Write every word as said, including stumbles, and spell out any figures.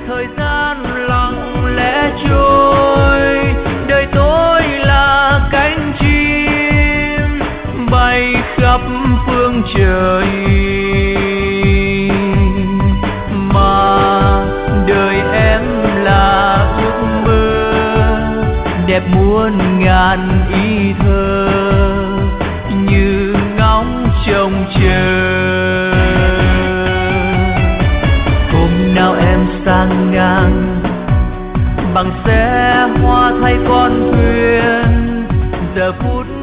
thời gian lặng lẽ trôi, đời tôi là cánh chim bay khắp phương trời, mà đời em là ước mơ đẹp muôn ngàn ý thơ như ngóng trông chờ. Hôm nào em sang ngang bằng xe hoa thay con thuyền, giờ phút